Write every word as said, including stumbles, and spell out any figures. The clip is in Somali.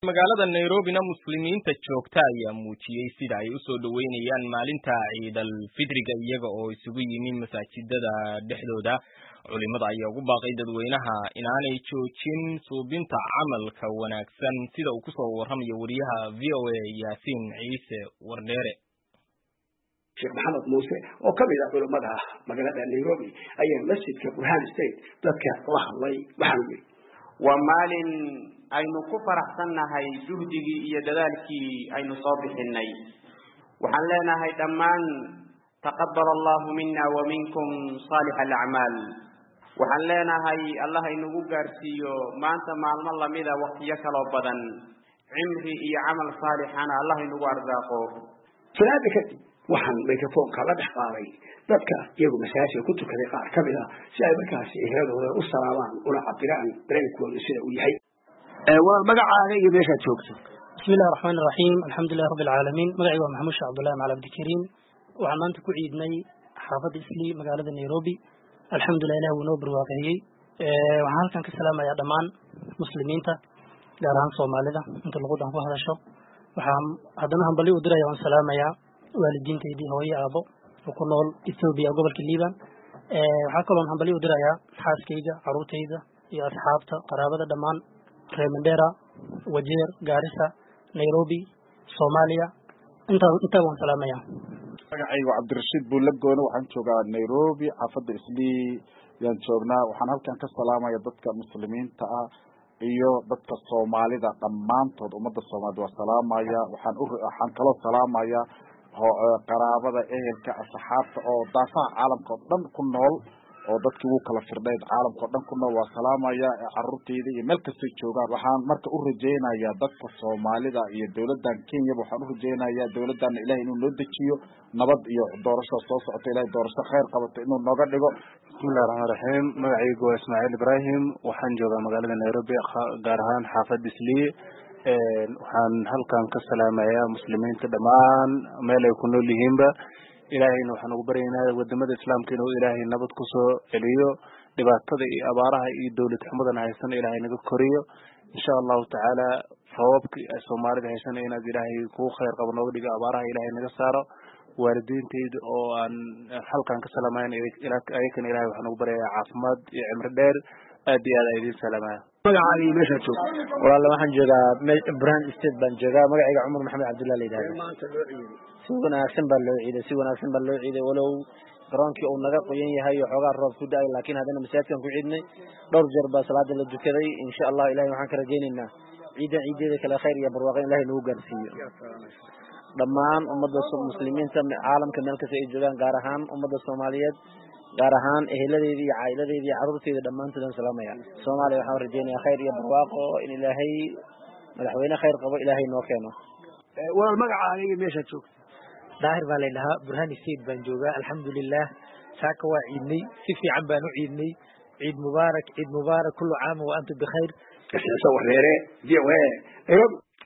magaalada Nairobi na muslimiinta joogta ayaa muujiyay sida ay u soo dhaweynayaan maalinta Ciid al-Fidriga iyaga oo isugu yimid masaajidada dhexdooda. culimada ayaa ugu baaqay dadweynaha inaanay joojin suubinta camalka wanaagsan sida uu ku soo waramayo wariyaha V O A Yaasiin Ciise Wardheere. Sheekh Maxamed Muuse oo ka mid ah culimada magaalada Nairobi ayaa masjidka Burhan State dadka la hadlay waxaan waa maalin aynu ku faraxsanahay juhdigii iyo dadaalkii aynu soo bixinay. waxaan leenahay dhammaan taqabbal Allahu minna wa minkum salih al-a'mal. waxaan leenahay Allah inagu gaarsiiyo maanta maalmo lamida waqtiyo kala badan cimri iyo amal saalixana Allah inagu arsaaqo. salaada kadib waxaan microphone la dhex qaaday dadka iyagu masaajidka ku tukaday qaar ka mid ah si ay markaas ehelooda u salaamaan una cabiraan dareenkooda sida uu yahay. waa magacaaga iyo meesha joogto. bismillahir rahmanir rahim alhamdulillahi rabbil alamin. magacaygu waa Maxamuud Sheekh Abdullahi Macalin Abdikariim. waxaan maanta ku ciidnay xaafadda Isli magaalada Nairobi. alxamdulillaah Ilaahay wuu noo barwaaqeeyay. waxaan halkan ka salaamayaa dhammaan muslimiinta gaar ahaan Soomaalida inta luqadan ku hadasho. waxaan haddana hambali u dirayaa waan salaamayaa waalidiintaydii hooyo aabo oo ku nool Ethiopia gobolka Liban. waxaan kaloo hambali u dirayaa xaaskayga, carruurtayda iyo asxaabta qaraabada dhammaan reer Mandera, Wajir, Garissa, Nairobi, Soomaaliya. inta inta waan salaamayaa. magacaygu Cabdirashiid Buulagoona waxaan joogaa Nairobi xaafadda Isli yaan joognaa. waxaan halkan ka salaamayaa dadka muslimiinta ah iyo dadka Soomaalida dhammaantood ummadda Soomaaliyeed waa salaamaya. waxaan u waxaan kaloo salaamayaa qaraabada ehelka asxaabta oo daafaha caalamka oo dhan ku nool oo dadkii ugu kala firdhay caalamka oo dhan ku nool waa salaamaya. carruurtayda iyo meel kasta joogaan waxaan marka u rajeynayaa dadka Soomaalida iyo dawladdan Kenya waxaan u rajeynayaa dawladdan Ilaahay inuu noo dejiyo nabad iyo doorasho soo socota Ilaahay doorasho khayr qabato inuu nooga dhigo. bismillahir rahmanir rahim. magacaygu waa Ismaaciil Ibrahim waxaan joogaa magaalada Nairobi gaar ahaan xaafadda Isli. waxaan halkan ka salaamayaa muslimiinta dhammaan meel ay ku nool yihiinba. ilaahayna waxaan ugu baryaynaa wadamada islaamka inuu ilaahay nabad ku soo celiyo, dhibaatada iyo abaaraha iyo dawlad xumadana haysan ilaahay naga koriyo insha allahu tacaala. sababkii ay Soomaalida haysan inaad ilaahay ku khayr qabo nooga dhigo, abaaraha ilaahay naga saaro. waalidiintayda oo aan halkan ka salaamayn ayakana ilaahay waxaan ugu baryayaa caafimaad iyo cimri dheer. aad iyo aad idin salaamaya. magacaaga iyo meesha joogto. walaal waxaan joogaa Burhan State baan joogaa. magacayga Cumar Maxamed Cabdullaah leeyahay. maanta loo ciiday si wanaagsan baa loo ciiday si wanaagsan baa loo ciiday walow garoonkii uu naga qoyan yahay oo xogaa roob ku da'ay laakiin haddana masaajidkan ku ciidnay dhowr jeer baa salaada la dukaday. insha Allah ilaahay waxaan ka rajaynaynaa ciidan ciideeda kale khayr iyo barwaaqo ilaahay nagu gaarsiiyo dhammaan ummadda muslimiinta caalamka meel kasta ay joogaan gaar ahaan ummadda Soomaaliyeed gaar ahaan eheladeedii iyo caa'iladeedii iyo carruurteedii dhammaantood aan salaamaya. Soomaaliya waxaan rajaynayaa khayr iyo barwaaqo in ilaahay madaxweyne khayr qabo ilaahay noo keeno. waa magacaaga iyo meesha joogto. daahir baa leeyahay Burhan State baan joogaa. alxamdulillaah saaka waa ciidnay si fiican baan u ciidnay. ciid mubaarak ciid mubaarak kullu caam wa antum bikhayr. kasoo wareere V O A